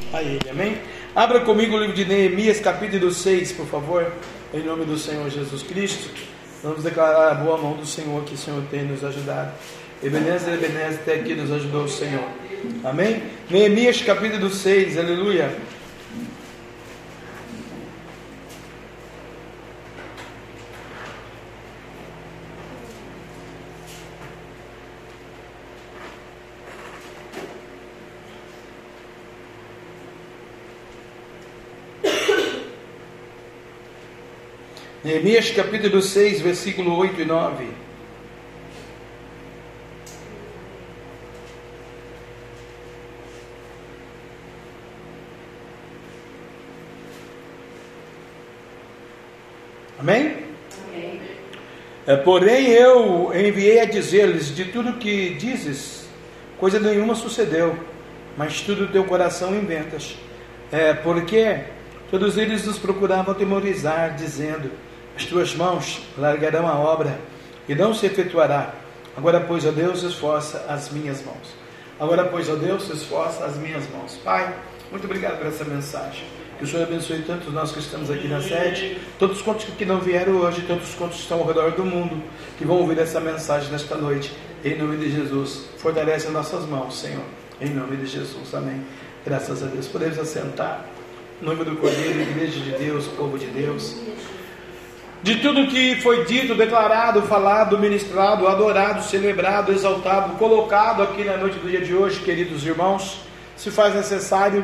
a Ele, amém? Abra comigo o livro de Neemias, capítulo 6, por favor, em nome do Senhor Jesus Cristo. Vamos declarar a boa mão do Senhor, que o Senhor tem nos ajudado. Ebenezer, Ebenezer, até aqui nos ajudou o Senhor, amém? Neemias, capítulo 6, aleluia. Neemias capítulo 6, versículo 8 e 9. Amém? Amém. Porém eu enviei a dizer-lhes: de tudo que dizes, coisa nenhuma sucedeu, mas tudo teu coração inventas. Porque todos eles nos procuravam atemorizar, dizendo: as tuas mãos largarão a obra e não se efetuará. Agora, pois, ó Deus, esforça as minhas mãos. Agora, pois, ó Deus, esforça as minhas mãos. Pai, muito obrigado por essa mensagem. Que o Senhor abençoe tantos nós que estamos aqui na sede, todos quantos que não vieram hoje, tantos quantos estão ao redor do mundo, que vão ouvir essa mensagem nesta noite. Em nome de Jesus, fortalece as nossas mãos, Senhor. Em nome de Jesus, amém. Graças a Deus. Podemos assentar. Em nome do Cordeiro, Igreja de Deus, povo de Deus. De tudo que foi dito, declarado, falado, ministrado, adorado, celebrado, exaltado, colocado aqui na noite do dia de hoje, queridos irmãos, se faz necessário,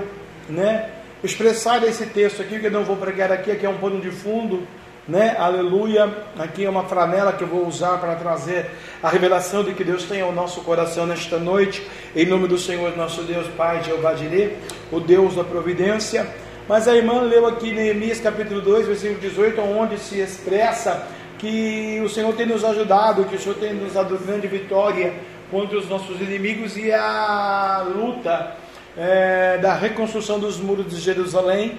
expressar esse texto aqui, que eu não vou pregar aqui é um pano de fundo, aleluia. Aqui é uma flanela que eu vou usar para trazer a revelação de que Deus tem ao nosso coração nesta noite, em nome do Senhor nosso Deus, Pai, Jeová Jireh, o Deus da providência. Mas a irmã leu aqui Neemias capítulo 2, versículo 18, onde se expressa que o Senhor tem nos ajudado, que o Senhor tem nos dado grande vitória contra os nossos inimigos, e a luta da reconstrução dos muros de Jerusalém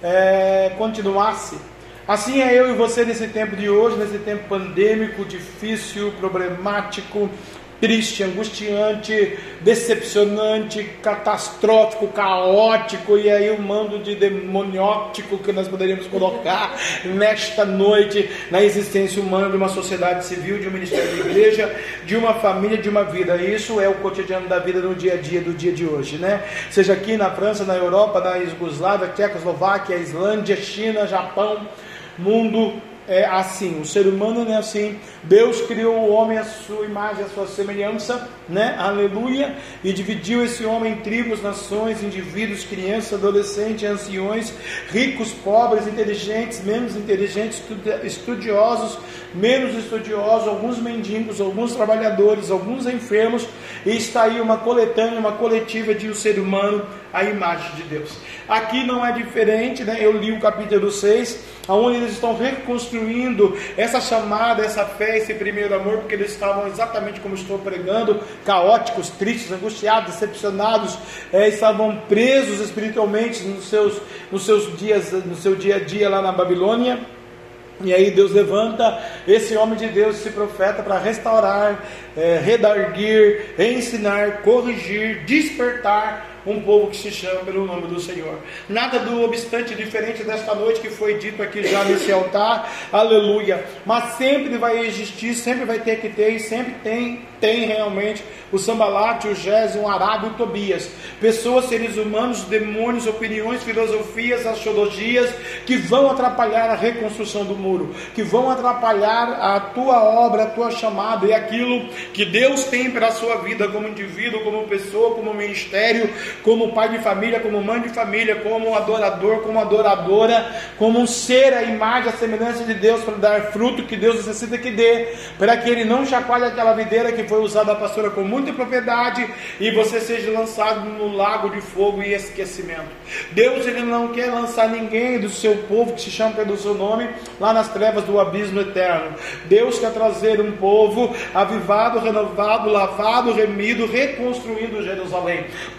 continuasse. Assim é eu e você nesse tempo de hoje, nesse tempo pandêmico, difícil, problemático, triste, angustiante, decepcionante, catastrófico, caótico, e aí o mando de demoniótico que nós poderíamos colocar nesta noite na existência humana de uma sociedade civil, de um ministério de igreja, de uma família, de uma vida. Isso é o cotidiano da vida no dia a dia do dia de hoje, Seja aqui na França, na Europa, na Iugoslávia, Tchecoslováquia, Islândia, China, Japão, mundo é assim, o ser humano não é assim. Deus criou o homem à sua imagem, à sua semelhança, aleluia, e dividiu esse homem em tribos, nações, indivíduos, crianças, adolescentes, anciões, ricos, pobres, inteligentes, menos inteligentes, estudiosos, menos estudiosos, alguns mendigos, alguns trabalhadores, alguns enfermos, e está aí uma coletânea, uma coletiva de o ser humano à imagem de Deus. Aqui não é diferente, eu li o capítulo 6, onde eles estão reconstruindo essa chamada, essa fé, esse primeiro amor, porque eles estavam exatamente como estou pregando, caóticos, tristes, angustiados, decepcionados, estavam presos espiritualmente nos seus dias, no seu dia a dia lá na Babilônia. E aí Deus levanta esse homem de Deus, esse profeta, para restaurar, redarguir, ensinar, corrigir, despertar um povo que se chama pelo nome do Senhor. Nada do obstante diferente desta noite que foi dito aqui já nesse altar, aleluia. Mas sempre vai existir, sempre vai ter que ter, e sempre tem realmente o Sambalate, o Gésio, o Arábio, o Tobias. Pessoas, seres humanos, demônios, opiniões, filosofias, astrologias, que vão atrapalhar a reconstrução do muro, que vão atrapalhar a tua obra, a tua chamada, e aquilo que Deus tem para a sua vida, como indivíduo, como pessoa, como ministério, como pai de família, como mãe de família, como adorador, como adoradora, como um ser à imagem, à semelhança de Deus, para dar fruto que Deus necessita que dê, para que ele não chacoalhe aquela videira que foi usada a pastora com muita propriedade, e você seja lançado no lago de fogo e esquecimento. Deus, ele não quer lançar ninguém do seu povo que se chama pelo seu nome lá nas trevas do abismo eterno. Deus quer trazer um povo avivado, renovado, lavado, remido, reconstruindo Jerusalém. Por isso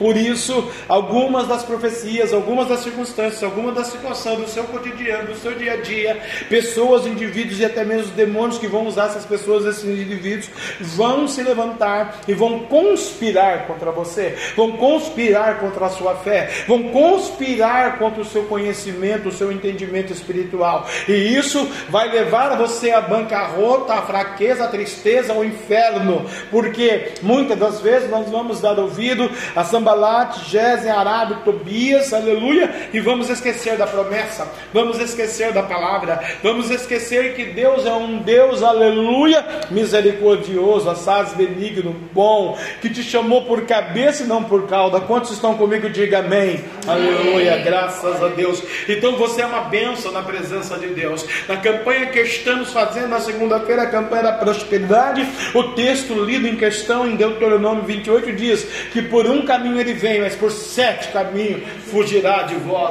isso, algumas das profecias, algumas das circunstâncias, algumas das situações do seu cotidiano, do seu dia a dia, pessoas, indivíduos e até mesmo os demônios que vão usar essas pessoas, esses indivíduos, vão se levantar e vão conspirar contra você, vão conspirar contra a sua fé, vão conspirar contra o seu conhecimento, o seu entendimento espiritual, e isso vai levar você à bancarrota, à fraqueza, à tristeza, ao inferno, porque muitas das vezes nós vamos dar ouvido a Sanbalat, Gesem, Arabe, Tobias, aleluia, e vamos esquecer da promessa, vamos esquecer da palavra, vamos esquecer que Deus é um Deus, aleluia, misericordioso, assaz, benigno, bom, que te chamou por cabeça e não por cauda. Quantos estão comigo? Diga amém. Aleluia, graças a Deus. Então você é uma bênção na presença de Deus. Na campanha que estamos fazendo na segunda-feira, a campanha da prosperidade, o texto lido em questão em Deuteronômio 28 diz que por um caminho ele vem, mas por 7 caminhos fugirá de vós.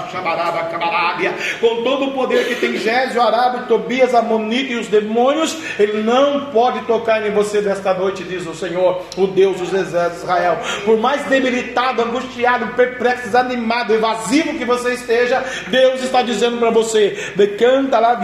Com todo o poder que tem Gésio, Arabe, Tobias, Amonita e os demônios, ele não pode tocar em você nesta noite, diz o Senhor, o Deus dos exércitos de Israel. Por mais debilitado, angustiado, perplexo, desanimado, evasivo que você esteja, Deus está dizendo para você: decanta lá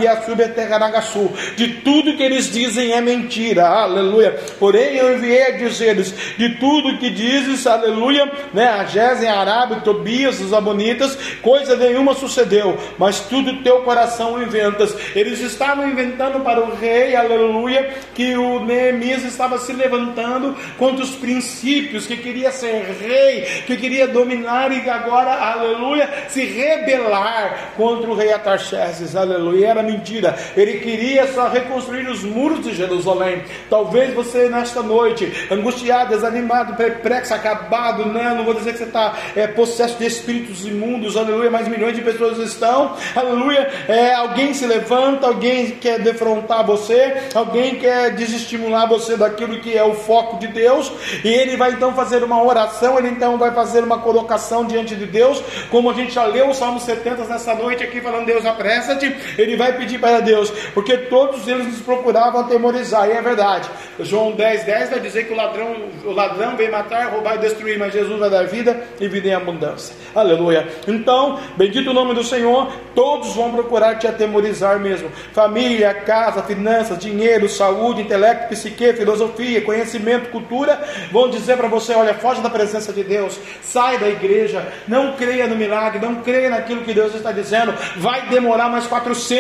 de tudo que eles dizem é mentira, aleluia. Porém eu enviei a dizer-lhes de tudo que dizes, aleluia, né, a Gesem, a Arabe, Tobias, os Amonitas, coisa nenhuma sucedeu, mas tudo teu coração inventas. Eles estavam inventando para o rei, aleluia, que o Neemias estava se levantando contra os princípios, que queria ser rei, que queria dominar e agora, aleluia, se rebelar contra o rei Atarxerxes, aleluia. Era mentira, ele queria só reconstruir os muros de Jerusalém. Talvez você nesta noite, angustiado, desanimado, perplexo, acabado, né? Não vou dizer que você está possesso de espíritos imundos, aleluia, mas milhões de pessoas estão, aleluia. Alguém se levanta, alguém quer defrontar você, alguém quer desestimular você daquilo que é o foco de Deus, e ele vai então fazer uma oração, ele então vai fazer uma colocação diante de Deus, como a gente já leu o Salmo 70 nessa noite aqui, falando: Deus, apressa-te. Ele vai pedir para Deus, porque todos eles nos procuravam atemorizar, e é verdade. João 10:10 vai dizer que o ladrão vem matar, roubar e destruir, mas Jesus vai dar vida e vida em abundância, aleluia. Então, bendito o nome do Senhor. Todos vão procurar te atemorizar mesmo, família, casa, finanças, dinheiro, saúde, intelecto, psique, filosofia, conhecimento, cultura, vão dizer para você: olha, foge da presença de Deus, sai da igreja, não creia no milagre, não creia naquilo que Deus está dizendo, vai demorar mais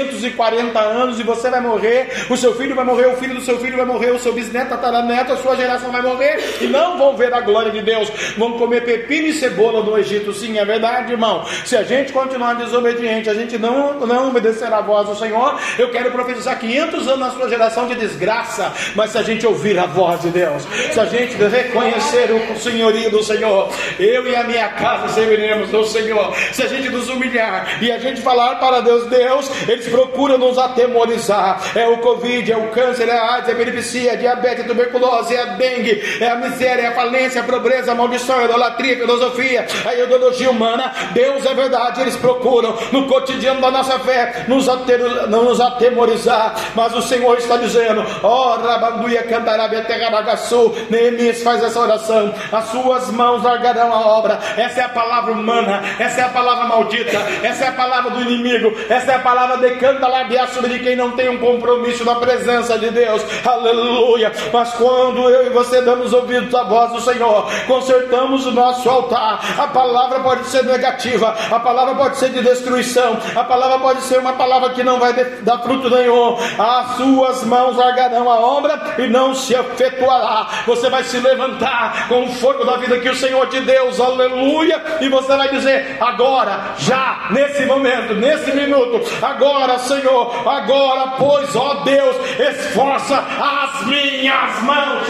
440 anos e você vai morrer, o seu filho vai morrer, o filho do seu filho vai morrer, o seu bisneto, tataraneto, a sua geração vai morrer, e não vão ver a glória de Deus, vão comer pepino e cebola no Egito. Sim, é verdade, irmão. Se a gente continuar desobediente, a gente não obedecer a voz do Senhor, eu quero profetizar 500 anos na sua geração de desgraça, mas se a gente ouvir a voz de Deus, se a gente reconhecer o senhorio do Senhor, eu e a minha casa serviremos ao Senhor. Se a gente nos humilhar e a gente falar para Deus, eles procuram nos atemorizar. É o Covid, é o câncer, é a AIDS, é a epilepsia, é a diabetes, é a tuberculose, é a dengue, é a miséria, é a falência, a pobreza, a maldição, a idolatria, a filosofia, a ideologia humana. Deus, é verdade, eles procuram no cotidiano da nossa fé nos atemorizar, mas o Senhor está dizendo: ó, Rabanduia, Cantarabia, Terrabagaçu. Neemias faz essa oração: as suas mãos largarão a obra. Essa é a palavra humana, essa é a palavra maldita, essa é a palavra do inimigo, essa é a palavra de Cantalabiaçu, de quem não tem um compromisso na presença de Deus, aleluia. Mas quando eu e você damos ouvidos à voz do Senhor, consertamos o nosso altar. A palavra pode ser negativa, a palavra pode ser de destruição, a palavra pode ser uma palavra que não vai dar fruto nenhum. As suas mãos largarão a obra e não se efetuará. Você vai se levantar com o fogo da vida que o Senhor te deu, aleluia, e você vai dizer: agora, já, nesse momento, nesse minuto, agora, Senhor, agora, pois, ó Deus, esforça as minhas mãos.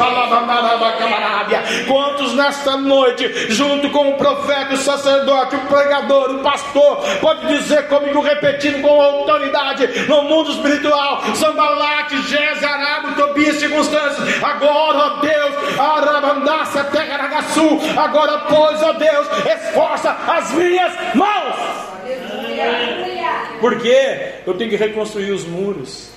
Quantos nesta noite, junto com o profeta, o sacerdote, o pregador, o pastor, pode dizer comigo, repetindo com autoridade no mundo espiritual: Sanbalat, Gesem, Arabe, Tobias, circunstâncias, agora, ó Deus, Arabandácia, Terragaçu, agora, pois, ó Deus, esforça as minhas mãos. Porque eu tenho que reconstruir os muros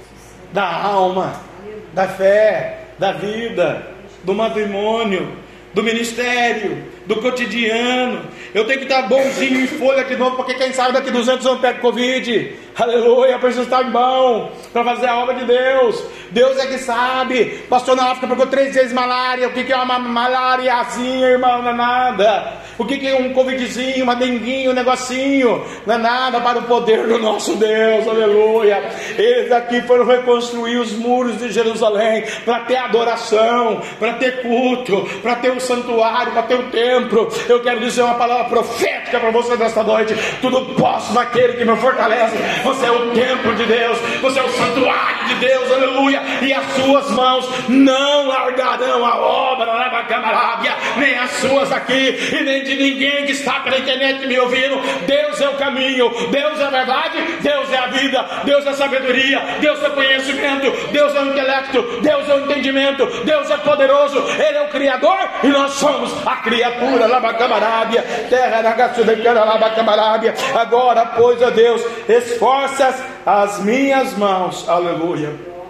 da alma, da fé, da vida, do matrimônio, do ministério, do cotidiano. Eu tenho que estar bonzinho em folha de novo, porque quem sabe daqui 200 anos pega Covid. Aleluia, eu preciso estar bom para fazer a obra de Deus. Deus é que sabe. Pastor na África pegou 3 vezes malária. O que é uma malariazinha, irmão? Não é nada. O que é um covidzinho, uma denguinho, um negocinho? Não é nada para o poder do nosso Deus. Aleluia. Eles aqui foram reconstruir os muros de Jerusalém para ter adoração, para ter culto, para ter um santuário, para ter um templo. Eu quero dizer uma palavra profética para você nesta noite. Tudo posso naquele que me fortalece. Você é o templo de Deus, você é o santuário de Deus, aleluia. E as suas mãos não largarão a obra lá na Camarábia, nem as suas aqui, e nem de ninguém que está pela internet me ouvindo. Deus é o caminho, Deus é a verdade, Deus é a vida, Deus é a sabedoria, Deus é o conhecimento, Deus é o intelecto, Deus é o entendimento, Deus é poderoso, Ele é o Criador e nós somos a criatura lá na Camarábia, terra na Gatsudecana lá na Camarábia. Agora, pois, ó Deus, esforça as minhas mãos, aleluia,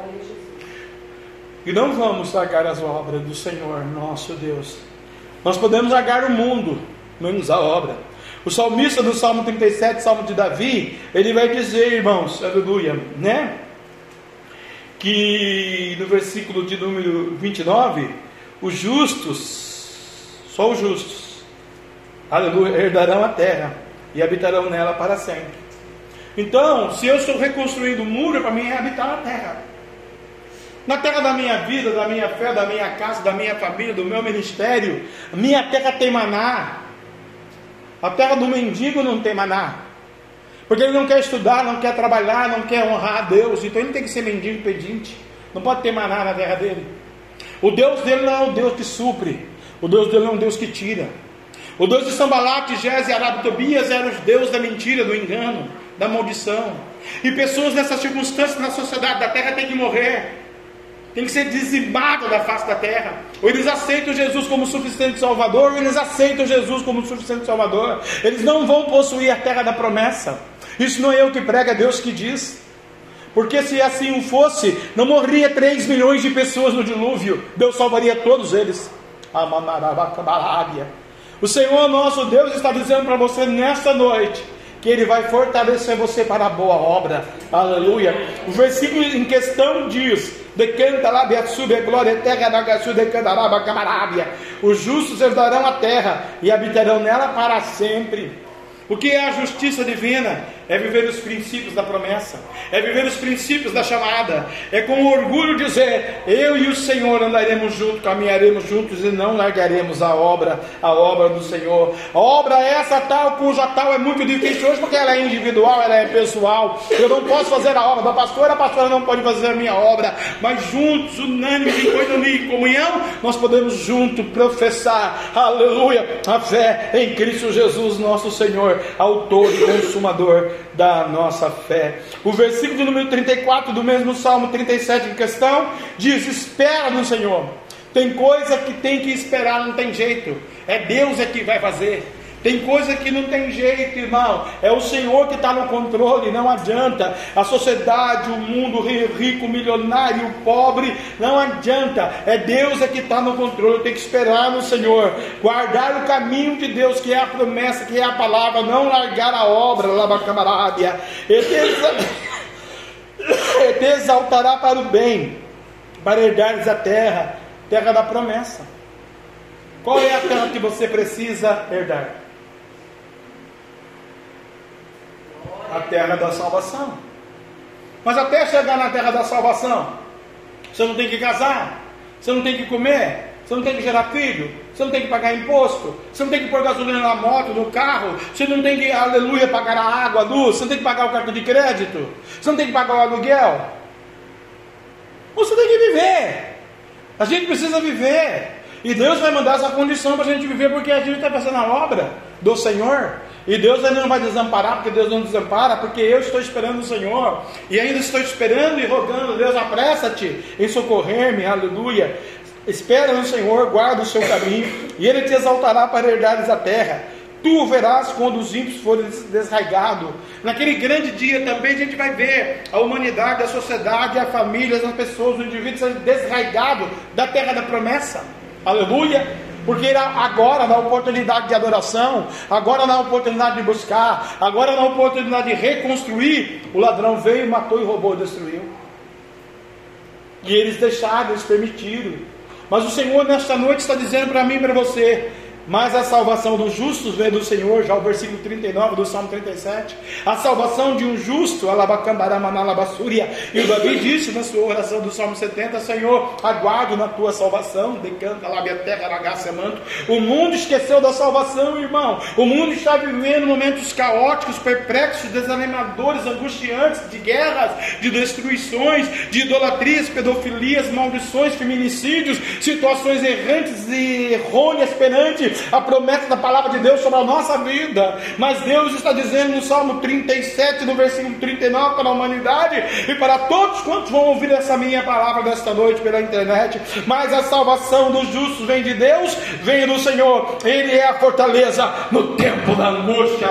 e não vamos largar as obras do Senhor nosso Deus. Nós podemos largar o mundo, menos a obra. O salmista do Salmo 37, Salmo de Davi, ele vai dizer, irmãos, aleluia, né? Que no versículo de número 29, os justos, só os justos, aleluia, herdarão a terra e habitarão nela para sempre. Então, se eu estou reconstruindo o muro, para mim é habitar na terra. Na terra da minha vida, da minha fé, da minha casa, da minha família, do meu ministério. Minha terra tem maná. A terra do mendigo não tem maná. Porque ele não quer estudar, não quer trabalhar, não quer honrar a Deus. Então ele tem que ser mendigo pedinte. Não pode ter maná na terra dele. O Deus dele não é o Deus que supre. O Deus dele é um Deus que tira. O Deus de Sambalat, Gés e Arab Tobias eram os deuses da mentira, do engano, da maldição. E pessoas nessas circunstâncias na sociedade da terra têm que morrer, tem que ser dizimada da face da terra. Ou eles aceitam Jesus como suficiente Salvador, ou eles aceitam Jesus como suficiente Salvador. Eles não vão possuir a terra da promessa. Isso não é eu que prego, é Deus que diz. Porque se assim fosse, não morreria 3 milhões de pessoas no dilúvio. Deus salvaria todos eles. O Senhor nosso Deus está dizendo para você nesta noite que Ele vai fortalecer você para a boa obra. Aleluia. O versículo em questão diz: decanta lá de sube glória terra da gaçu decantaraba camarábia. Os justos herdarão a terra e habitarão nela para sempre. O que é a justiça divina? É viver os princípios da promessa, é viver os princípios da chamada, é com orgulho dizer: eu e o Senhor andaremos juntos, caminharemos juntos e não largaremos a obra do Senhor. A obra é essa tal, cuja tal é muito difícil hoje, porque ela é individual, ela é pessoal. Eu não posso fazer a obra da pastora, a pastora não pode fazer a minha obra, mas juntos, unânimes, em coinonia e comunhão, nós podemos juntos professar, aleluia, a fé em Cristo Jesus nosso Senhor, autor e consumador da nossa fé. O versículo número 34 do mesmo Salmo 37 em questão diz: espera no Senhor. Tem coisa que tem que esperar, não tem jeito, é Deus é que vai fazer. Tem coisa que não tem jeito, irmão, é o Senhor que está no controle, não adianta. A sociedade, o mundo, o rico, o milionário, o pobre, não adianta, é Deus é que está no controle. Tem que esperar no Senhor, guardar o caminho de Deus, que é a promessa, que é a palavra, não largar a obra, Labacamarábia. Ele te exaltará para o bem, para herdares a terra, terra da promessa. Qual é a terra que você precisa herdar? A terra da salvação. Mas até chegar na terra da salvação, você não tem que casar, você não tem que comer, você não tem que gerar filho, você não tem que pagar imposto, você não tem que pôr gasolina na moto, no carro, você não tem que, aleluia, pagar a água, a luz, você não tem que pagar o cartão de crédito, você não tem que pagar o aluguel. Você tem que viver. A gente precisa viver. E Deus vai mandar essa condição para a gente viver, porque a gente está fazendo a obra do Senhor. E Deus ainda não vai desamparar, porque Deus não desampara, porque eu estou esperando o Senhor. E ainda estou esperando e rogando: Deus, apressa-te em socorrer-me, aleluia. Espera no Senhor, guarda o seu caminho, e Ele te exaltará para herdares a terra. Tu o verás quando os ímpios forem desraigados. Naquele grande dia também a gente vai ver a humanidade, a sociedade, a família, as pessoas, o indivíduo sendo desraigado da terra da promessa. Aleluia. Porque agora, na oportunidade de adoração, agora na oportunidade de buscar, agora na oportunidade de reconstruir, o ladrão veio, matou e roubou e destruiu. E eles deixaram, eles permitiram. Mas o Senhor nesta noite está dizendo para mim e para você: mas a salvação dos justos vem do Senhor, já o versículo 39 do Salmo 37. A salvação de um justo, alabacambaramanalabassúria. E o Davi disse na sua oração do Salmo 70: Senhor, aguardo na tua salvação. Decanta lá minha terra, lagaça manto. O mundo esqueceu da salvação, irmão. O mundo está vivendo momentos caóticos, perplexos, desanimadores, angustiantes, de guerras, de destruições, de idolatrias, pedofilias, maldições, feminicídios, situações errantes e errôneas perante a promessa da palavra de Deus sobre a nossa vida. Mas Deus está dizendo no Salmo 37, no versículo 39, para a humanidade e para todos quantos vão ouvir essa minha palavra desta noite pela internet: mas a salvação dos justos vem de Deus, vem do Senhor. Ele é a fortaleza no tempo da angústia.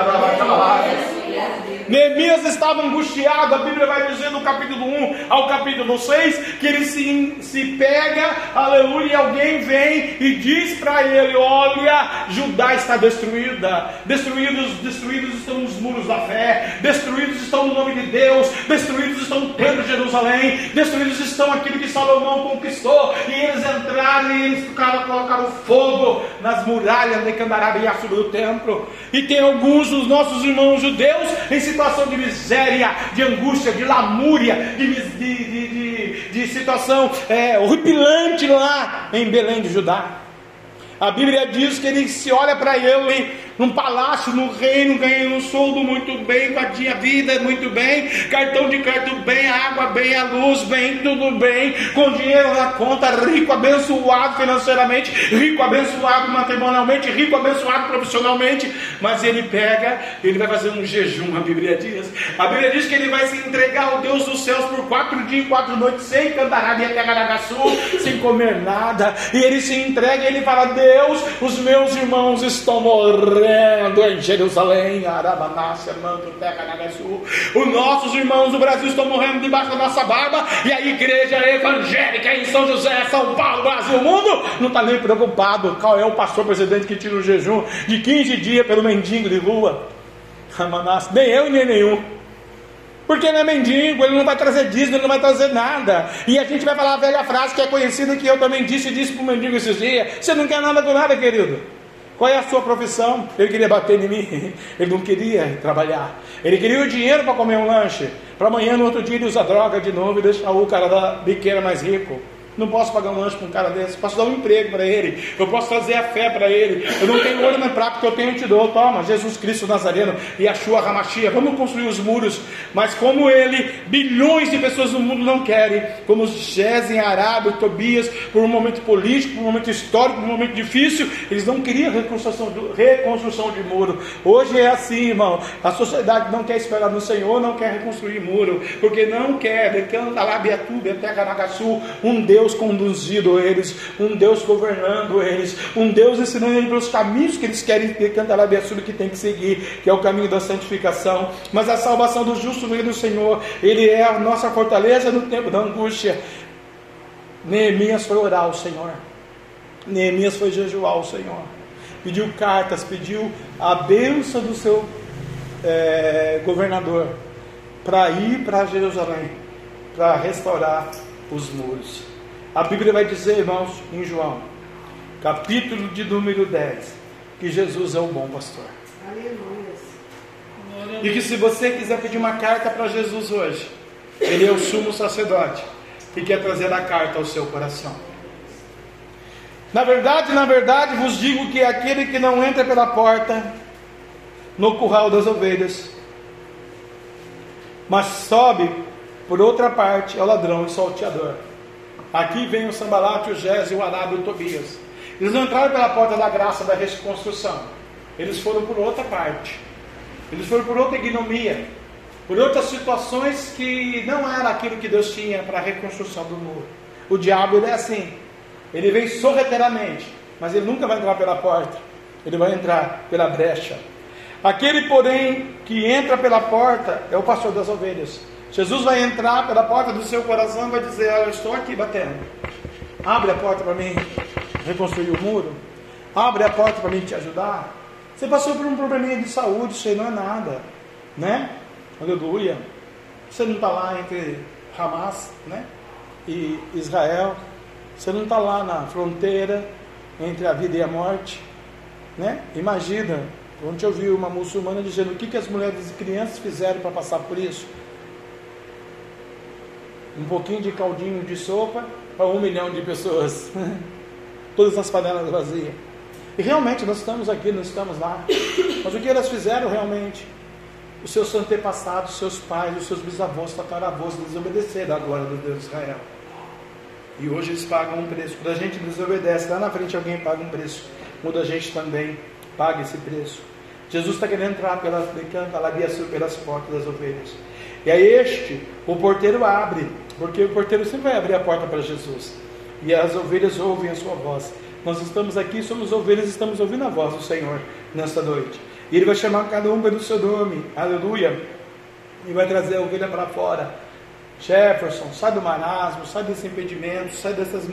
Neemias estava angustiado. A Bíblia vai dizer no capítulo 1 ao capítulo 6 que ele se pega, aleluia, e alguém vem e diz para ele: olha, Judá está destruída, destruídos estão os muros da fé, destruídos estão no nome de Deus, destruídos estão o templo de Jerusalém, destruídos estão aquilo que Salomão conquistou. E eles entraram e eles colocaram fogo nas muralhas de Candarabia sobre o templo. E tem alguns dos nossos irmãos judeus em situação de miséria, de angústia, de lamúria, de situação horripilante lá em Belém de Judá. A Bíblia diz que ele se olha para ele num palácio, no reino, ganhando um soldo muito bem, com a vida muito bem, cartão de crédito bem, a água bem, a luz bem, tudo bem, com dinheiro na conta, rico, abençoado financeiramente, rico, abençoado matrimonialmente, rico, abençoado profissionalmente. Mas ele pega, ele vai fazer um jejum. A Bíblia diz que ele vai se entregar ao Deus dos céus por 4 dias e 4 noites, sem cantar e até sem comer nada. E ele se entrega e ele fala: Deus, os meus irmãos estão morrendo em Jerusalém, os nossos irmãos do Brasil estão morrendo debaixo da nossa barba, e a igreja evangélica em São José, São Paulo, Brasil, o mundo não está nem preocupado. Qual é o pastor presidente que tira o jejum de 15 dias pelo mendigo de rua? Nem eu nem nenhum. Porque ele é mendigo, ele não vai trazer dízimo, ele não vai trazer nada. E a gente vai falar a velha frase que é conhecida, que eu também disse para o mendigo esses dias: você não quer nada com nada, querido. Qual é a sua profissão? Ele queria bater em mim, ele não queria trabalhar, ele queria o dinheiro para comer um lanche, para amanhã no outro dia ele usar droga de novo e deixar o cara da biqueira mais rico. Não posso pagar um lanche para um cara desse, posso dar um emprego para ele, eu posso trazer a fé para ele. Eu não tenho ouro na prata, que eu tenho, eu te dou. Toma, Jesus Cristo Nazareno e Yeshua Hamashia, vamos construir os muros. Mas como ele, bilhões de pessoas no mundo não querem, como Gesem, Arábia, Tobias, por um momento político, por um momento histórico, por um momento difícil, eles não queriam reconstrução de muro. Hoje é assim, irmão, a sociedade não quer esperar no Senhor, não quer reconstruir muro, porque não quer, um Deus conduzindo eles, um Deus governando eles, um Deus ensinando eles pelos caminhos que eles querem ter, que tem que seguir, que é o caminho da santificação. Mas a salvação do justo vem do Senhor, ele é a nossa fortaleza no tempo da angústia. Neemias foi orar ao Senhor, Neemias foi jejuar ao Senhor, pediu cartas, pediu a bênção do seu governador para ir para Jerusalém, para restaurar os muros. A Bíblia vai dizer, irmãos, em João, capítulo de número 10, que Jesus é o bom pastor. Aleluia. E que se você quiser pedir uma carta para Jesus hoje, ele é o sumo sacerdote e quer trazer a carta ao seu coração. Na verdade, vos digo que aquele que não entra pela porta no curral das ovelhas, mas sobe por outra parte, é o ladrão e salteador. Aqui vem o Sambalate, o Gesem, o Arábia e o Tobias. Eles não entraram pela porta da graça da reconstrução, eles foram por outra parte, eles foram por outra ignomia, por outras situações que não era aquilo que Deus tinha para a reconstrução do muro. O diabo, ele é assim, ele vem sorrateiramente, mas ele nunca vai entrar pela porta, ele vai entrar pela brecha. Aquele, porém, que entra pela porta é o pastor das ovelhas. Jesus vai entrar pela porta do seu coração e vai dizer: olha, eu estou aqui batendo, abre a porta para mim reconstruir o muro. Abre a porta para mim te ajudar. Você passou por um probleminha de saúde, isso aí não é nada, né? Aleluia. Você não está lá entre Hamas, né, e Israel. Você não está lá na fronteira entre a vida e a morte, né? Imagina, ontem eu vi uma muçulmana dizendo o que as mulheres e crianças fizeram para passar por isso. Um pouquinho de caldinho de sopa para 1 milhão de pessoas. Todas as panelas vazias. E realmente nós estamos aqui, nós estamos lá. Mas o que elas fizeram realmente? Os seus antepassados, os seus pais, os seus bisavós, tataravós desobedeceram a glória do Deus de Israel. E hoje eles pagam um preço. Quando a gente desobedece, lá na frente alguém paga um preço. Quando a gente também paga esse preço. Jesus está querendo entrar pelas portas das ovelhas. E aí o porteiro abre, porque o porteiro sempre vai abrir a porta para Jesus. E as ovelhas ouvem a sua voz. Nós estamos aqui, somos ovelhas, estamos ouvindo a voz do Senhor nesta noite. E Ele vai chamar cada um pelo seu nome, aleluia, e vai trazer a ovelha para fora. Jefferson, sai do marasmo, sai desse impedimento, sai dessas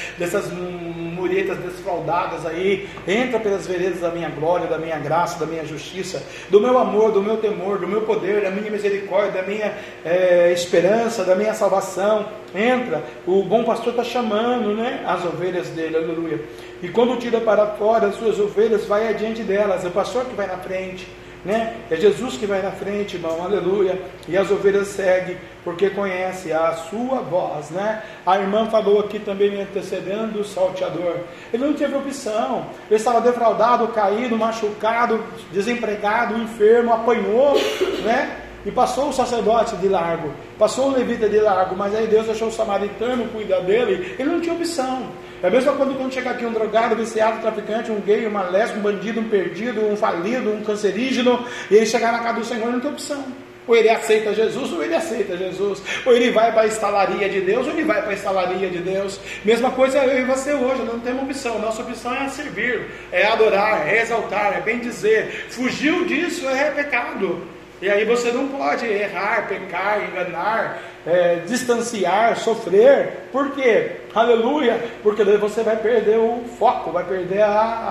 muretas desfraldadas aí, entra pelas veredas da minha glória, da minha graça, da minha justiça, do meu amor, do meu temor, do meu poder, da minha misericórdia, da minha esperança, da minha salvação. Entra, o bom pastor está chamando, né, as ovelhas dele, aleluia. E quando tira para fora as suas ovelhas, vai adiante delas, é o pastor que vai na frente, né? É Jesus que vai na frente, irmão, aleluia. E as ovelhas seguem, porque conhece a sua voz, né? A irmã falou aqui também, me antecedendo, o salteador. Ele não teve opção, ele estava defraudado, caído, machucado, desempregado, enfermo, apanhou, né? E passou o sacerdote de largo, passou o levita de largo, mas aí Deus deixou o samaritano cuidar dele. Ele não tinha opção. É a mesma coisa quando chega aqui um drogado, viciado, um traficante, um gay, uma lésbica, um bandido, um perdido, um falido, um cancerígeno, e ele chegar na casa do Senhor, ele não tem opção. Ou ele aceita Jesus, ou ele aceita Jesus. Ou ele vai para a estalaria de Deus, ou ele vai para a estalaria de Deus. Mesma coisa eu e você hoje, não temos opção. Nossa opção é servir, é adorar, é exaltar, é bem dizer. Fugiu disso é pecado. E aí você não pode errar, pecar, enganar, distanciar, sofrer. Por quê? Aleluia! Porque daí você vai perder o foco, vai perder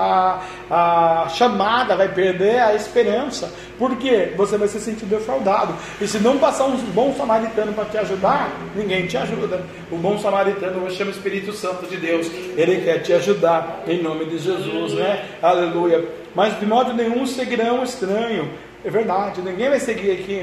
a chamada, vai perder a esperança. Por quê? Você vai se sentir defraudado. E se não passar um bom samaritano para te ajudar, ninguém te ajuda. O bom samaritano chama o Espírito Santo de Deus. Ele quer te ajudar em nome de Jesus, né? Aleluia! Mas de modo nenhum seguirão estranho. É verdade, ninguém vai seguir aqui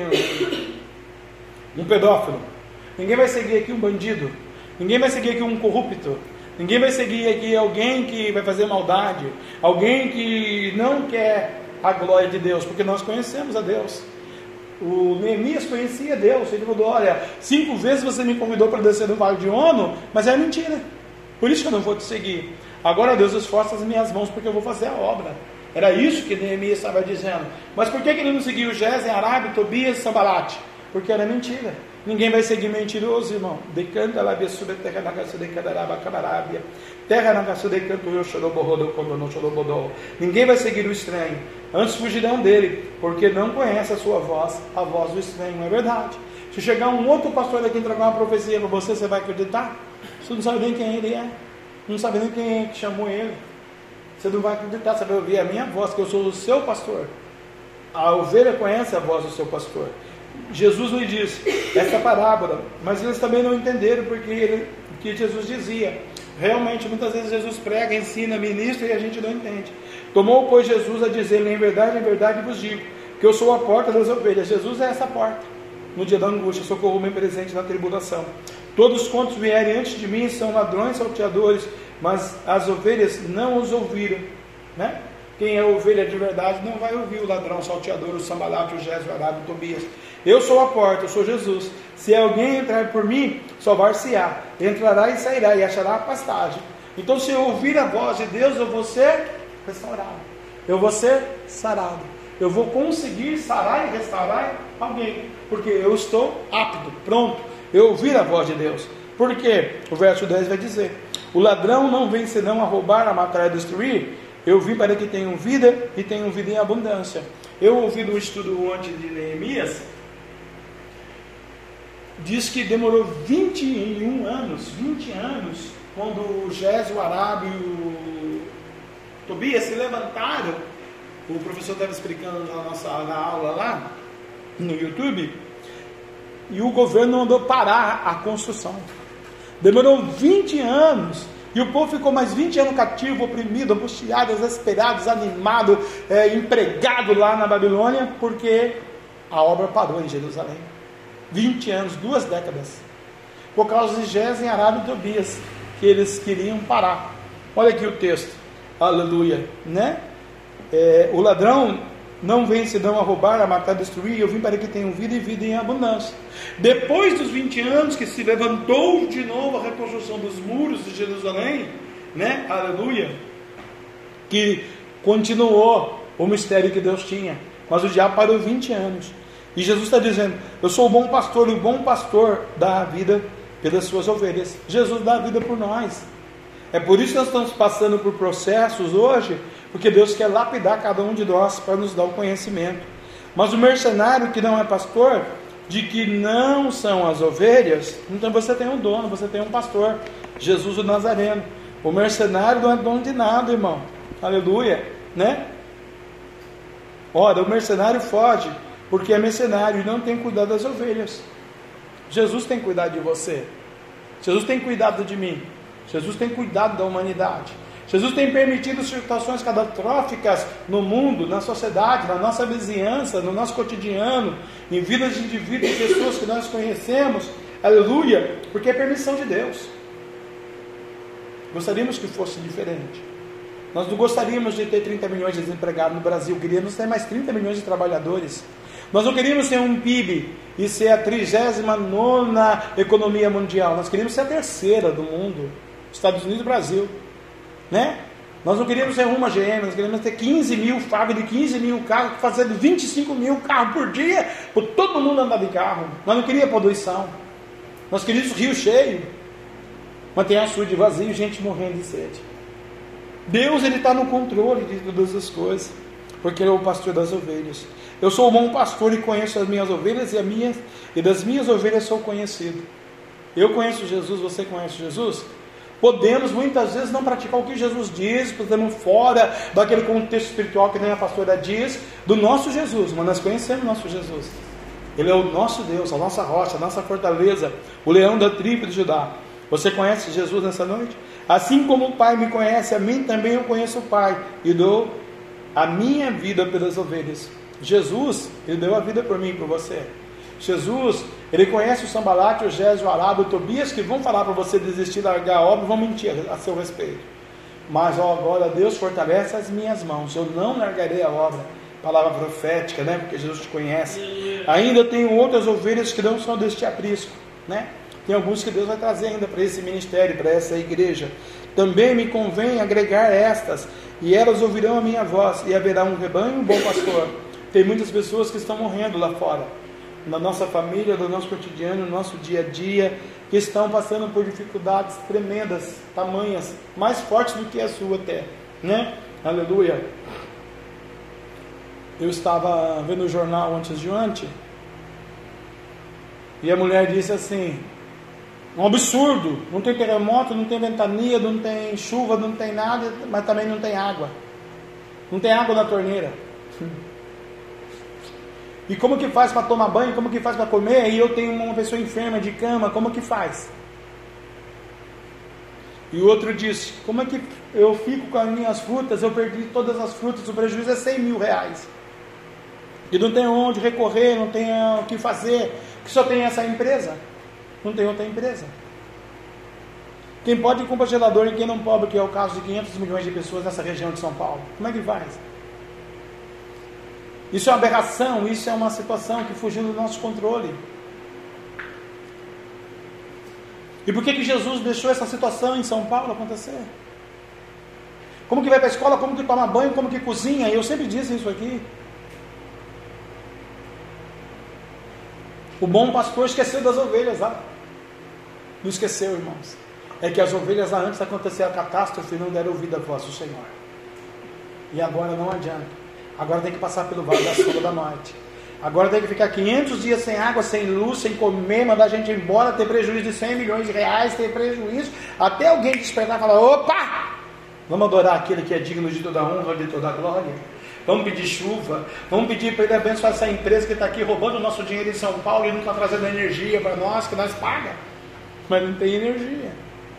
um pedófilo, ninguém vai seguir aqui um bandido, ninguém vai seguir aqui um corrupto, ninguém vai seguir aqui alguém que vai fazer maldade, alguém que não quer a glória de Deus, porque nós conhecemos a Deus. O Neemias conhecia Deus, ele falou: olha, 5 vezes você me convidou para descer no vale de Ono, mas é mentira, por isso que eu não vou te seguir. Agora Deus esforça as minhas mãos, porque eu vou fazer a obra. Era isso que Neemias estava dizendo. Mas por que ele não seguiu Gesem, Arabe, Tobias e Sambalate? Porque era mentira. Ninguém vai seguir mentiroso, irmão. Decanta lá, terra na casa de Cadaraba, Cabarábia. Terra na casa de canto, eu choroborrodou, quando não chorobodou. Ninguém vai seguir o estranho. Antes fugirão dele, porque não conhece a sua voz, a voz do estranho. Não é verdade? Se chegar um outro pastor aqui entregar uma profecia para você, você vai acreditar? Você não sabe nem quem ele é. Não sabe nem quem é que chamou ele. Você não vai acreditar, você vai ouvir a minha voz, que eu sou o seu pastor. A ovelha conhece a voz do seu pastor. Jesus lhe disse essa parábola, mas eles também não entenderam porque o que Jesus dizia. Realmente, muitas vezes Jesus prega, ensina, ministra e a gente não entende. Tomou, pois, Jesus a dizer: em verdade vos digo, que eu sou a porta das ovelhas. Jesus é essa porta. No dia da angústia, socorro-me presente na tribulação. Todos quantos vierem antes de mim são ladrões, salteadores, mas as ovelhas não os ouviram, né? Quem é ovelha de verdade não vai ouvir o ladrão, salteador, o sambalate, o Gesem, o Arabe, o Tobias. Eu sou a porta, eu sou Jesus. Se alguém entrar por mim, salvar-se-á, entrará e sairá e achará a pastagem. Então, se eu ouvir a voz de Deus, eu vou ser restaurado, eu vou ser sarado, eu vou conseguir sarar e restaurar alguém, porque eu estou apto, pronto, eu ouvir a voz de Deus. Porque o verso 10 vai dizer: o ladrão não vem senão a roubar, a matar e a destruir. Eu vim para que tenham vida e tenham vida em abundância. Eu ouvi no estudo antes de Neemias, diz que demorou 20 anos, quando o Gesem, o Arabe Tobias se levantaram. O professor estava explicando na aula lá, no YouTube, e o governo mandou parar a construção. Demorou 20 anos, e o povo ficou mais 20 anos cativo, oprimido, angustiado, desesperado, desanimado, empregado lá na Babilônia, porque a obra parou em Jerusalém. 20 anos, 2 décadas, por causa de Gesem, Arado e Tobias, que eles queriam parar. Olha aqui o texto, aleluia, né? O ladrão não vem senão a roubar, a matar, a destruir. Eu vim para que tenham vida e vida em abundância. Depois dos 20 anos que se levantou de novo a reconstrução dos muros de Jerusalém, né? Aleluia, que continuou o mistério que Deus tinha, mas o diabo parou 20 anos. E Jesus está dizendo: eu sou o bom pastor, e o bom pastor dá a vida pelas suas ovelhas. Jesus dá a vida por nós. É por isso que nós estamos passando por processos hoje, porque Deus quer lapidar cada um de nós para nos dar o conhecimento. Mas o mercenário que não é pastor, de que não são as ovelhas, então você tem um dono, você tem um pastor, Jesus o Nazareno. O mercenário não é dono de nada, irmão, aleluia, né? Ora, o mercenário foge, porque é mercenário e não tem cuidado das ovelhas. Jesus tem cuidado de você, Jesus tem cuidado de mim, Jesus tem cuidado da humanidade. Jesus tem permitido situações catastróficas no mundo, na sociedade, na nossa vizinhança, no nosso cotidiano, em vidas de indivíduos e pessoas que nós conhecemos, aleluia, porque é permissão de Deus. Gostaríamos que fosse diferente. Nós não gostaríamos de ter 30 milhões de desempregados no Brasil, queríamos ter mais 30 milhões de trabalhadores. Nós não queríamos ser um PIB e ser a 39ª economia mundial, nós queríamos ser a 3ª do mundo, Estados Unidos e Brasil, né? Nós não queríamos ser uma GM, nós queríamos ter 15 mil fábricas de 15 mil carros, fazendo 25 mil carros por dia, por todo mundo andar de carro. Nós não queríamos poluição, nós queríamos rio cheio, mas tem açude vazio, gente morrendo de sede. Deus, Ele está no controle de todas as coisas, porque Ele é o pastor das ovelhas. Eu sou o bom pastor e conheço as minhas ovelhas, e das minhas ovelhas sou conhecido. Eu conheço Jesus, você conhece Jesus? Podemos muitas vezes não praticar o que Jesus diz, podemos fora daquele contexto espiritual que nem a pastora diz, do nosso Jesus, mas nós conhecemos o nosso Jesus. Ele é o nosso Deus, a nossa rocha, a nossa fortaleza, o leão da tribo de Judá. Você conhece Jesus nessa noite? Assim como o Pai me conhece, a mim também eu conheço o Pai, e dou a minha vida pelas ovelhas. Jesus, Ele deu a vida por mim e por você. Jesus, Ele conhece o Sambalate, o Gesem, o Arado, o Tobias, que vão falar para você desistir, largar a obra, vão mentir a seu respeito. Mas agora Deus fortalece as minhas mãos, eu não largarei a obra. Palavra profética, né? Porque Jesus te conhece. Ainda tenho outras ovelhas que não são deste aprisco, né? Tem alguns que Deus vai trazer ainda para esse ministério, para essa igreja. Também me convém agregar estas, e elas ouvirão a minha voz, e haverá um rebanho e um bom pastor. Tem muitas pessoas que estão morrendo lá fora, na nossa família, no nosso cotidiano, no nosso dia a dia, que estão passando por dificuldades tremendas, tamanhas, mais fortes do que a sua até, né? Aleluia. Eu estava vendo o jornal antes de ontem, e a mulher disse assim: um absurdo, não tem terremoto, não tem ventania, não tem chuva, não tem nada, mas também não tem água. Não tem água na torneira. E como que faz para tomar banho? Como que faz para comer? E eu tenho uma pessoa enferma de cama, como que faz? E o outro disse: como é que eu fico com as minhas frutas? Eu perdi todas as frutas, o prejuízo é 100 mil reais. E não tem onde recorrer, não tem o que fazer, que só tem essa empresa. Não tem outra empresa. Quem pode compra gelador e quem não pode, que é o caso de 500 milhões de pessoas nessa região de São Paulo. Como é que faz? Isso é uma aberração, isso é uma situação que fugiu do nosso controle. E por que Jesus deixou essa situação em São Paulo acontecer? Como que vai para a escola, como que toma banho, como que cozinha? Eu sempre disse isso aqui. O bom pastor esqueceu das ovelhas lá. Não esqueceu, irmãos. É que as ovelhas lá antes de acontecer a catástrofe não deram ouvido à voz do Senhor. E agora não adianta. Agora tem que passar pelo vale da sombra da morte. Agora tem que ficar 500 dias sem água, sem luz, sem comer, mandar a gente embora, ter prejuízo de 100 milhões de reais, ter prejuízo, até alguém despertar e falar: opa! Vamos adorar aquele que é digno de toda honra, de toda glória. Vamos pedir chuva. Vamos pedir para Ele abençoar essa empresa que está aqui roubando o nosso dinheiro em São Paulo e não está trazendo energia para nós, que nós pagamos, mas não tem energia,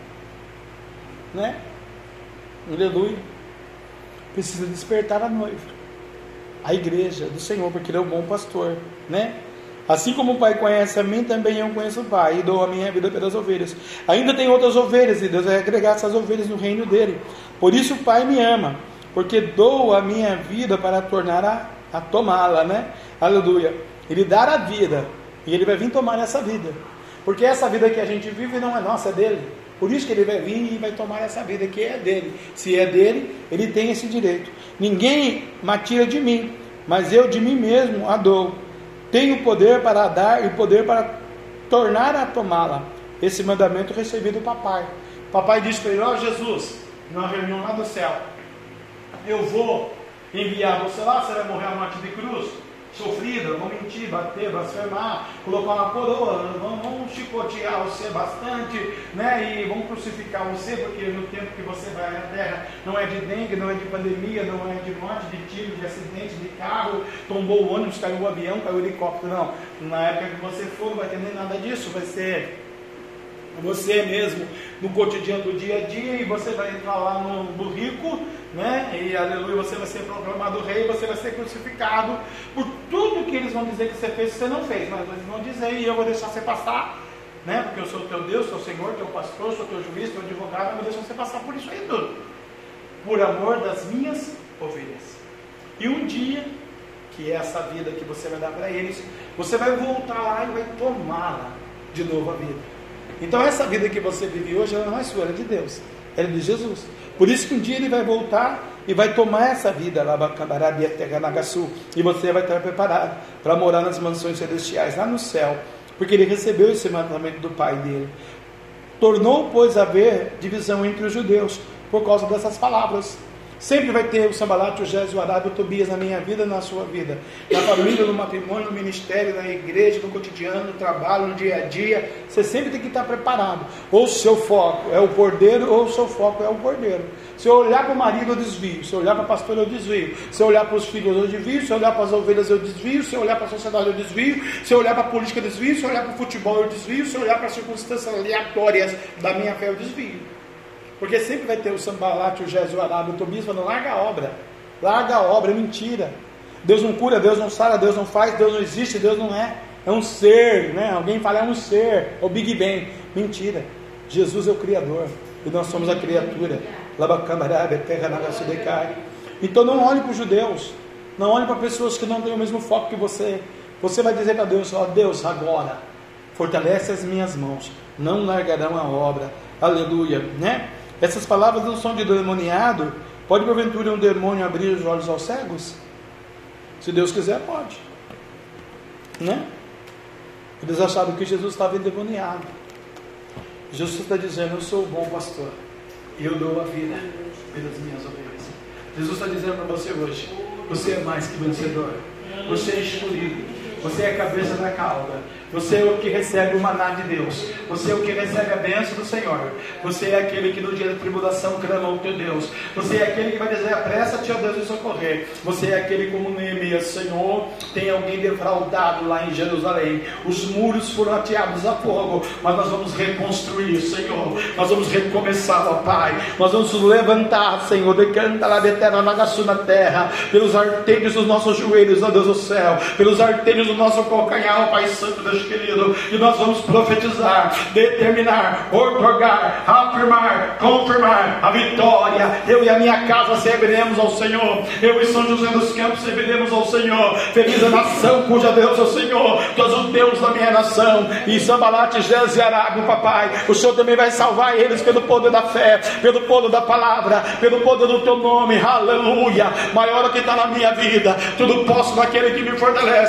né? Aleluia. Precisa despertar a noiva, a igreja do Senhor, porque Ele é o bom pastor, né? Assim como o Pai conhece a mim, também eu conheço o Pai, e dou a minha vida pelas ovelhas. Ainda tem outras ovelhas, e Deus vai agregar essas ovelhas no reino dele. Por isso o Pai me ama, porque dou a minha vida para tornar a tomá-la, né? Aleluia. Ele dá a vida, e Ele vai vir tomar essa vida, porque essa vida que a gente vive não é nossa, é dele. Por isso que Ele vai vir e vai tomar essa vida que é dele. Se é dele, Ele tem esse direito. Ninguém me tira de mim, mas eu de mim mesmo a dou. Tenho poder para dar e poder para tornar a tomá-la. Esse mandamento recebi do papai. O papai disse para ele: ó Jesus, numa reunião lá do céu, eu vou enviar você lá, você vai morrer a morte de cruz, sofrida, vão mentir, bater, blasfemar, colocar uma coroa, vão chicotear você bastante, né? E vão crucificar você, porque no tempo que você vai à terra não é de dengue, não é de pandemia, não é de morte, de tiro, de acidente, de carro, tombou o ônibus, caiu o avião, caiu o helicóptero, não. Na época que você for, não vai ter nem nada disso, vai ser você mesmo no cotidiano do dia a dia, e você vai entrar lá no burrico, né? E aleluia, você vai ser proclamado rei, você vai ser crucificado por tudo que eles vão dizer que você fez, que você não fez, mas eles vão dizer, e eu vou deixar você passar, né? Porque eu sou o teu Deus, sou o Senhor, teu pastor, sou teu juiz, teu advogado, eu vou deixar você passar por isso aí tudo, por amor das minhas ovelhas. E um dia, que é essa vida que você vai dar para eles, você vai voltar lá e vai tomá-la de novo a vida. Então essa vida que você vive hoje, ela não é sua, ela é de Deus, ela é de Jesus. Por isso que um dia Ele vai voltar e vai tomar essa vida lá, e você vai estar preparado para morar nas mansões celestiais, lá no céu, porque Ele recebeu esse mandamento do Pai dele. Tornou, pois, haver divisão entre os judeus por causa dessas palavras. Sempre vai ter o Sambalat, o Gésio, o Arábio, o Tobias na minha vida e na sua vida, na família, no matrimônio, no ministério, na igreja, no cotidiano, no trabalho, no dia a dia. Você sempre tem que estar preparado. Ou o seu foco é o cordeiro, ou o seu foco é o cordeiro. Se eu olhar para o marido, eu desvio. Se eu olhar para a pastora, eu desvio. Se eu olhar para os filhos, eu desvio. Se eu olhar para as ovelhas, eu desvio. Se eu olhar para a sociedade, eu desvio. Se eu olhar para a política, eu desvio. Se eu olhar para o futebol, eu desvio. Se eu olhar para as circunstâncias aleatórias da minha fé, eu desvio. Porque sempre vai ter o Sambalat, o Gésio, o Arábio, o Tobias falando: larga a obra. Larga a obra, é mentira. Deus não cura, Deus não sara, Deus não faz, Deus não existe, Deus não é. É um ser, né? Alguém fala: é um ser, é o Big Bang. Mentira. Jesus é o Criador e nós somos a criatura. Então não olhe para os judeus, não olhe para pessoas que não têm o mesmo foco que você. Você vai dizer para Deus: ó Deus, agora fortalece as minhas mãos, não largarão a obra. Aleluia, né? Essas palavras não são de demoniado. Pode porventura um demônio abrir os olhos aos cegos? Se Deus quiser, pode, né? Eles acharam que Jesus estava endemoniado. Jesus está dizendo: eu sou o bom pastor e eu dou a vida pelas minhas ovelhas. Jesus está dizendo para você hoje: você é mais que vencedor, você é escolhido, você é a cabeça da cauda. Você é o que recebe o maná de Deus. Você é o que recebe a bênção do Senhor. Você é aquele que no dia da tribulação clama ao teu Deus. Você é aquele que vai dizer: apressa-te, ó Deus, em socorrer. Você é aquele como Neemias: Senhor, tem alguém defraudado lá em Jerusalém. Os muros foram ateados a fogo, mas nós vamos reconstruir, Senhor. Nós vamos recomeçar, ó Pai. Nós vamos nos levantar, Senhor, decanta lá de terra, nagaçu na terra, pelos artérios dos nossos joelhos, ó Deus do céu, pelos artérios do nosso calcanhar, ó Pai Santo, Deus querido, e nós vamos profetizar, determinar, otorgar, afirmar, confirmar a vitória. Eu e a minha casa serviremos ao Senhor. Eu e São José dos Campos serviremos ao Senhor. Feliz a nação cuja Deus é o Senhor. Tu és o Deus da minha nação. E Sambalat, Gésio e Arábio, papai, o Senhor também vai salvar eles pelo poder da fé, pelo poder da palavra, pelo poder do teu nome. Aleluia. Maior é o que está na minha vida. Tudo posso naquele que me fortalece. O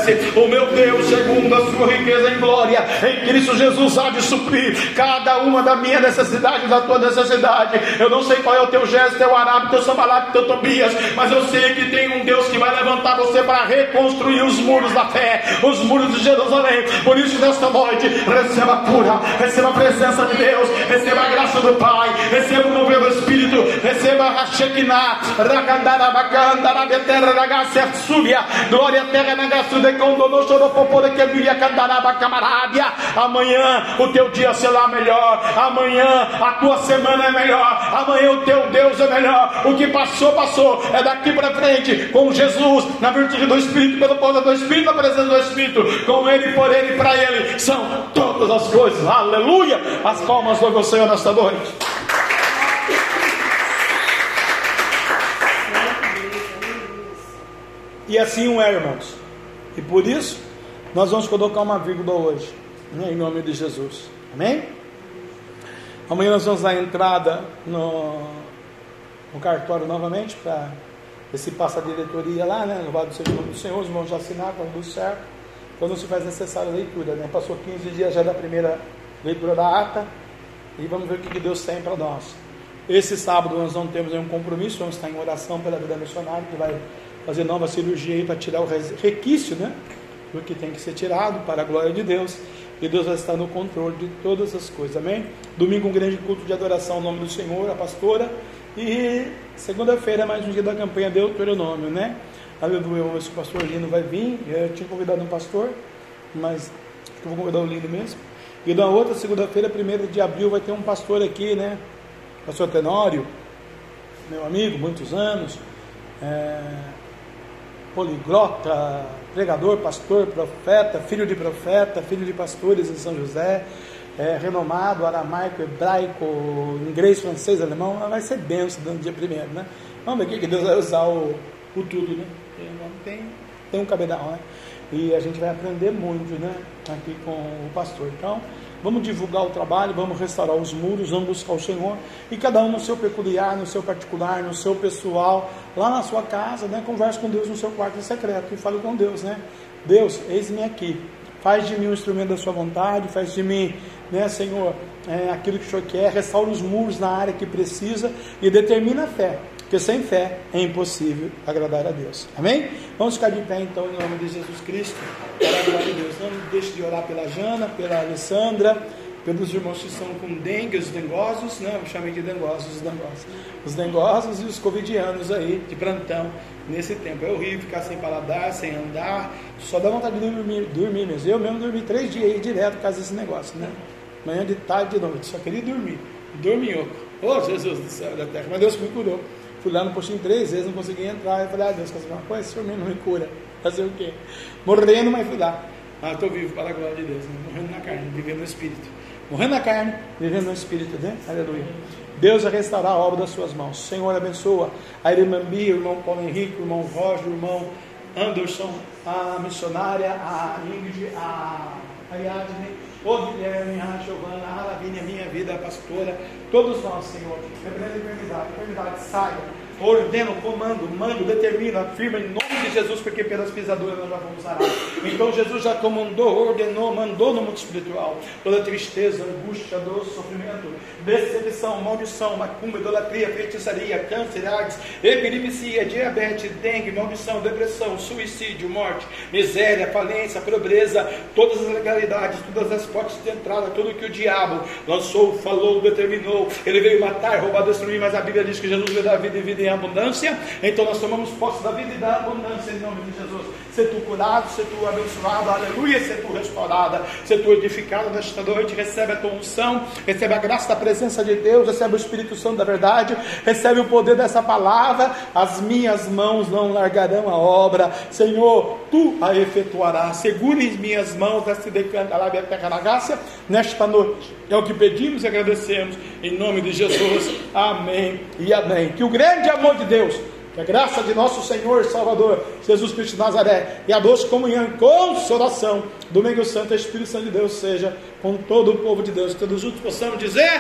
O meu Deus, segundo a sua riqueza em glória, em Cristo Jesus, há de suprir cada uma da minha necessidade, da tua necessidade. Eu não sei qual é o teu gesto, teu Arábio, teu Sambalate, teu Tobias, mas eu sei que tem um Deus que vai levantar você para reconstruir os muros da fé, os muros de Jerusalém. Por isso, nesta noite, receba a cura, receba a presença de Deus, receba a graça do Pai, receba o mover do Espírito, receba a Shekinah, glória eterna na graça de Condono, Choropopore, que viria Candaraba, Camarádia. Amanhã o teu dia será melhor, amanhã a tua semana é melhor, amanhã o teu Deus é melhor. O que passou, passou, é daqui para frente, com Jesus, na virtude do Espírito, pelo poder do Espírito, na presença do Espírito, com Ele, por Ele e para Ele, são todas as coisas. Aleluia! As palmas do Senhor nesta noite. E assim é, irmãos. E por isso, nós vamos colocar uma vírgula hoje, né, em nome de Jesus. Amém? Amanhã nós vamos dar entrada no cartório novamente, para ver se passa a diretoria lá, né? Louvado seja o nome do Senhor, os irmãos já assinaram, quando tudo certo. Quando se faz necessária a leitura, né? Passou 15 dias já da primeira leitura da ata, e vamos ver o que Deus tem para nós. Esse sábado nós não temos nenhum compromisso, vamos estar em oração pela vida missionária, que vai fazer nova cirurgia aí para tirar o requício, né, do que tem que ser tirado, para a glória de Deus, e Deus vai estar no controle de todas as coisas, amém? Domingo um grande culto de adoração ao nome do Senhor, a pastora, e segunda-feira mais um dia da campanha de Deuteronômio, né? Aleluia, vamos ver se o pastor Lino vai vir. Eu tinha convidado um pastor, mas eu vou convidar o Lino mesmo. E na outra segunda-feira, 1º de abril, vai ter um pastor aqui, né? Pastor Tenório, meu amigo, muitos anos, poliglota, pregador, pastor, profeta, filho de pastores em São José, renomado, aramaico, hebraico, inglês, francês, alemão. Vai ser benção no dia 1º, né? Vamos ver o que Deus vai usar o tudo, né? Tem um cabedal, né? E a gente vai aprender muito, né, aqui com o pastor. Então, vamos divulgar o trabalho, vamos restaurar os muros, vamos buscar o Senhor, e cada um no seu peculiar, no seu particular, no seu pessoal, lá na sua casa, né? Converse com Deus no seu quarto secreto e fale com Deus, né? Deus, eis-me aqui, faz de mim um instrumento da sua vontade, faz de mim, né, Senhor, aquilo que o Senhor quer, restaura os muros na área que precisa e determina a fé, porque sem fé é impossível agradar a Deus. Amém? Vamos ficar de pé então em nome de Jesus Cristo, para a glória de Deus. Não deixe de orar pela Jana, pela Alessandra, pelos irmãos que estão com dengue, os dengosos, né? Eu chamei de dengosos, os dengosos e os covidianos aí, de plantão, nesse tempo. É horrível ficar sem paladar, sem andar, só dá vontade de dormir mesmo. Eu mesmo dormi 3 dias aí direto por causa desse negócio, né? Manhã, de tarde, de noite, só queria dormir, dorminhoco. Oh, Jesus do céu da terra, mas Deus me curou. Fui lá no postinho 3 vezes, não consegui entrar. Eu falei, Deus, quer saber uma coisa? Esse senhor mesmo não me cura. Fazer o quê? Morrendo, mas fui lá. Estou vivo para a glória de Deus, né? Morrendo na carne, vivendo no Espírito. Morrendo na carne, vivendo no Espírito, né? Aleluia. Deus vai restaurar a obra das suas mãos. Senhor, abençoa a irmã Bia, o irmão Paulo Henrique, o irmão Roger, o irmão Anderson, a missionária, a Ingrid, a Ariadne, o Guilherme, a Giovana, a Lavínia, minha vida, a pastora, todos nós, Senhor, repreenda a enfermidade, saia, ordena, comando, mando, determina, afirma em nome de Jesus, porque pelas pisaduras nós já vamos sarar. Então Jesus já comandou, ordenou, mandou no mundo espiritual toda tristeza, angústia, dor, sofrimento, decepção, maldição, macumba, idolatria, feitiçaria, câncer, AIDS, epilepsia, diabetes, dengue, maldição, depressão, suicídio, morte, miséria, falência, pobreza, todas as legalidades, todas as portas de entrada, tudo que o diabo lançou, falou, determinou. Ele veio matar, roubar, destruir, mas a Bíblia diz que Jesus veio dar vida e vida em abundância. Então nós tomamos posse da vida e da abundância em nome de Jesus. Ser tu curado, ser tu abençoado, aleluia, ser tu restaurada, ser tu edificada nesta noite. Recebe a tua unção, recebe a graça da presença de Deus, recebe o Espírito Santo da verdade, recebe o poder dessa palavra. As minhas mãos não largarão a obra, Senhor, tu a efetuarás. Segure as minhas mãos nesta decanta lá minha terra na graça nesta noite. É o que pedimos e agradecemos em nome de Jesus. Amém e amém. Que o grande amor de Deus, que a graça de nosso Senhor e Salvador Jesus Cristo de Nazaré e a doce comunhão e consolação do Domingo Santo, Espírito Santo de Deus seja com todo o povo de Deus. Todos juntos possamos dizer: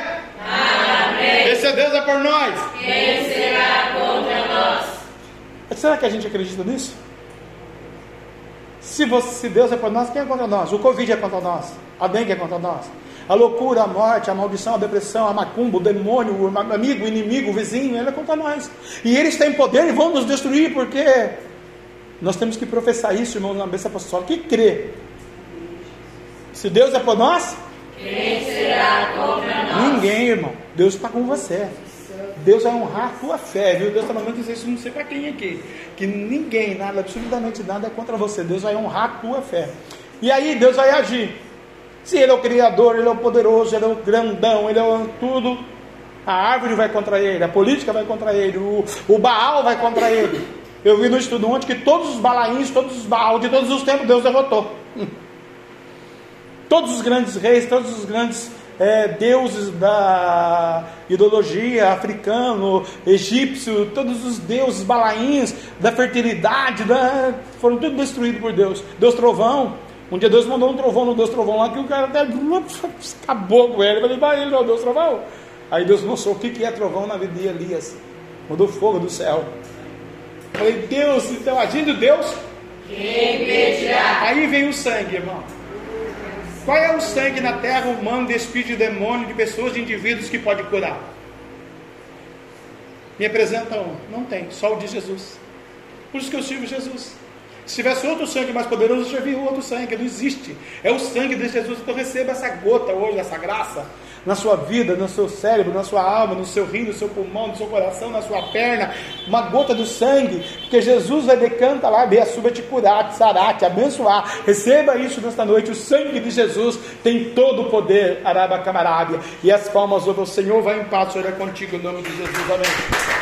amém. Esse Deus é por nós, quem será contra nós? Será que a gente acredita nisso? Se Deus é por nós, quem é contra nós? O Covid é contra nós, a dengue é contra nós, a loucura, a morte, a maldição, a depressão, a macumba, o demônio, o amigo, o inimigo, o vizinho, ele é contra nós. E eles têm poder e vão nos destruir, porque nós temos que professar isso, irmãos, na bênção apostólica, e crer. Se Deus é por nós, quem será contra nós? Ninguém, irmão. Deus está com você. Deus vai honrar a tua fé, viu? Deus está mandando dizer isso, não sei para quem aqui, que ninguém, nada, absolutamente nada é contra você. Deus vai honrar a tua fé. E aí Deus vai agir. Se Ele é o Criador, Ele é o poderoso, Ele é o grandão, Ele é o tudo, a árvore vai contra Ele, a política vai contra Ele, o Baal vai contra Ele. Eu vi no estudo ontem que todos os Balaíns, todos os Baal, de todos os tempos, Deus derrotou. Todos os grandes reis, todos os grandes deuses da ideologia, africano, egípcio, todos os deuses balaíns, da fertilidade, foram tudo destruídos por Deus. Deus trovão, um dia Deus mandou um trovão no Deus trovão lá, que o cara até acabou com ele. Eu falei, vai, ele é o Deus trovão. Aí Deus mostrou o que é trovão na vida de Elias, mandou fogo do céu. Eu falei, Deus, então agindo Deus, quem impedirá? Aí vem o sangue, irmão. Qual é o sangue na terra humana de espírito de demônio, de pessoas, de indivíduos que pode curar? Me apresenta um. Não tem, só o de Jesus. Por isso que eu sirvo Jesus. Se tivesse outro sangue mais poderoso, eu já vi outro sangue. Não existe. É o sangue de Jesus. Então receba essa gota hoje, essa graça, na sua vida, no seu cérebro, na sua alma, no seu rim, no seu pulmão, no seu coração, na sua perna. Uma gota do sangue, porque Jesus vai decantar lá, abençoa te curar, te sarar, te abençoar. Receba isso nesta noite. O sangue de Jesus tem todo o poder. Araba Camarábia. E as palmas over o Senhor. Vai em paz, o Senhor é contigo, em nome de Jesus. Amém.